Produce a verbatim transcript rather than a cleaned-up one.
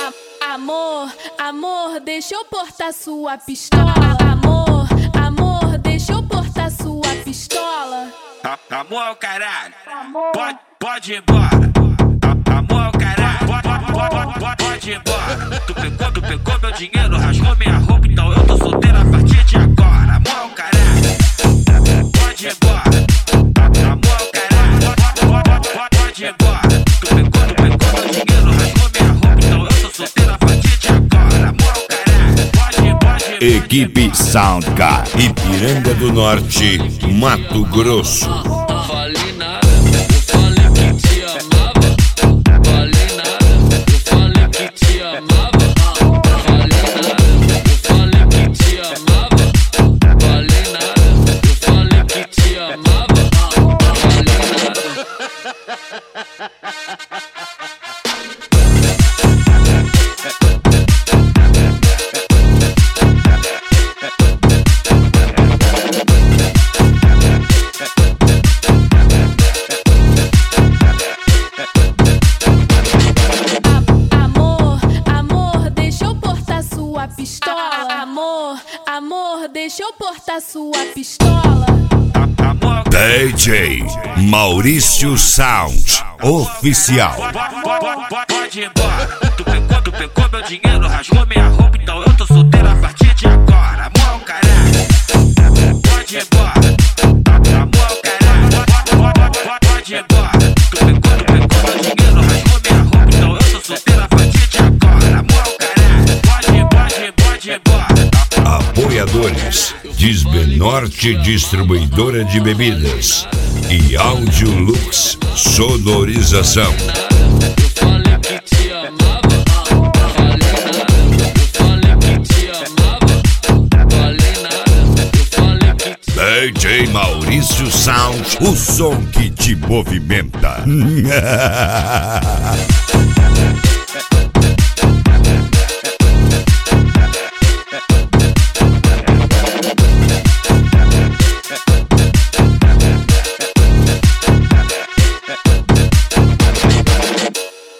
Amor, amor, deixa eu portar sua pistola. Amor, amor, deixa eu portar sua pistola. Amor é o caralho, pode, pode ir embora. Amor é o caralho, pode, pode, pode, pode ir embora. Tu pegou, tu pegou meu dinheiro, rasgou minha roupa, então eu tô solteiro a partir de agora. Amor é o caralho, pode ir embora. Amor é o caralho, pode, pode, pode, pode ir embora. Tu pegou, tu pegou meu dinheiro, rasgou minha roupa, então eu tô solteiro a partir de agora. Amor é o caralho, pode, pode, pode. Equipe Soundcar, Ipiranga do Norte, Mato Grosso. Falei nada, eu falei que te amava. Falei nada, eu falei que te amava. Falei nada, eu falei que te amava. Falei nada, eu falei que te amava. Falei nada. Pistola. Amor, amor, deixa eu portar sua pistola. D J Maurício Sound Oficial. Pode ir embora. Tu pegou, tu pegou meu dinheiro, rasgou minha roupa, então eu tô solteiro a partir de agora. Amor é o caralho, pode ir embora. Amor é o caralho, pode ir embora. Tu pegou, tu pegou meu dinheiro, rasgou minha roupa, então eu tô solteiro a partir de agora. Amor é o caralho, pode ir, pode ir, pode ir embora. Apoiadores: Disbenorte Distribuidora de Bebidas e Áudio Lux Sonorização. Eu falei que te amava. Falei nada, eu falei que te amava. Falei nada, eu falei que te D J Maurício Sound, o som que te movimenta.